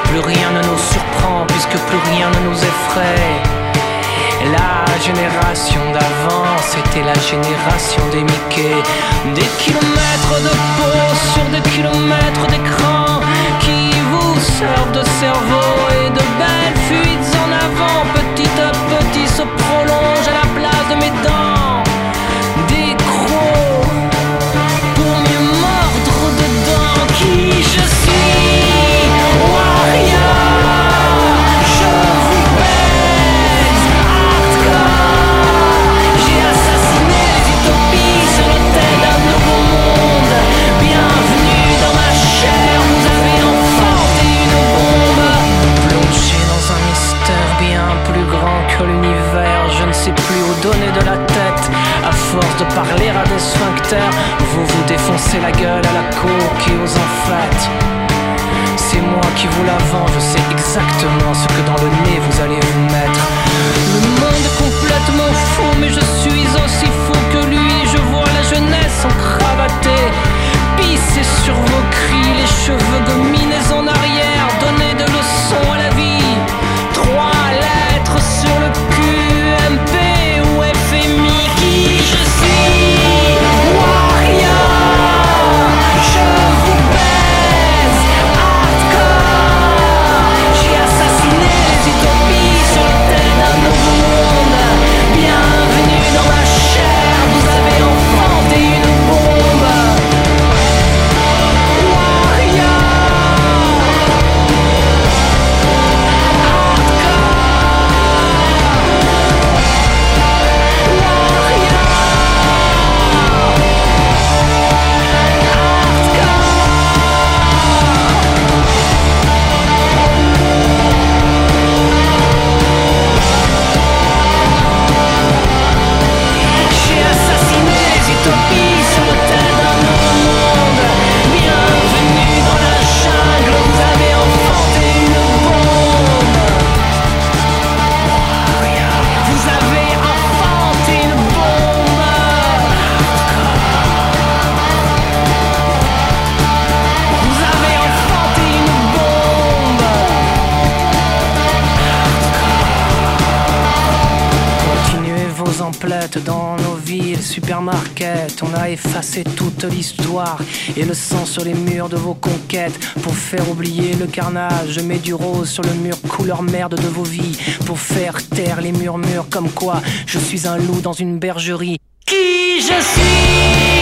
Plus rien ne nous surprend puisque plus rien ne nous effraie. La génération d'avant, c'était la génération des Mickey. Des kilomètres de peau sur des kilomètres d'écran qui vous servent de cerveau et de belles fuites en avant. Petit à petit se prolongent à la place de mes dents des crocs pour mieux mordre dedans. Qui je suis, warrior, je vous baise, hardcore. J'ai assassiné les utopies sur l'autel d'un nouveau monde. Bienvenue dans ma chair, vous avez enfanté une bombe. Plongé dans un mystère bien plus grand que l'univers, je ne sais plus où donner de la tête. À force de parler à des sphincters, vous vous défoncez la gueule à la coke et aux enfêtes. C'est moi qui vous la vends, je sais exactement ce que dans le nez vous allez vous mettre. Le monde est complètement fou, mais je suis aussi fou que lui. Je vois la jeunesse encravatée, pisser sur vos cris, les cheveux gominés en arrière, donner de leçons à la vie. 3 lettres sur le QMP ou FMI. Qui je suis, warrior, je vous baise, hardcore. J'ai assassiné les utopies sur l'autel d'un nouveau monde. Bienvenue dans ma chair, vous avez enfanté une bombe. Warrior, j'ai assassiné les utopies sur l'autel d'un nouveau monde. Bienvenue dans la jungle, vous avez enfanté une bombe. Vous avez enfanté une bombe. Vous avez enfanté une bombe. Continuez vos emplettes dans nos villes, supermarkets. On a effacé toute l'histoire et le sang sur les murs de vos conquêtes. Pour faire oublier le carnage, je mets du rose sur le mur couleur merde de vos vies. Pour faire taire les murmures comme quoi je suis un loup dans une bergerie. Qui je suis,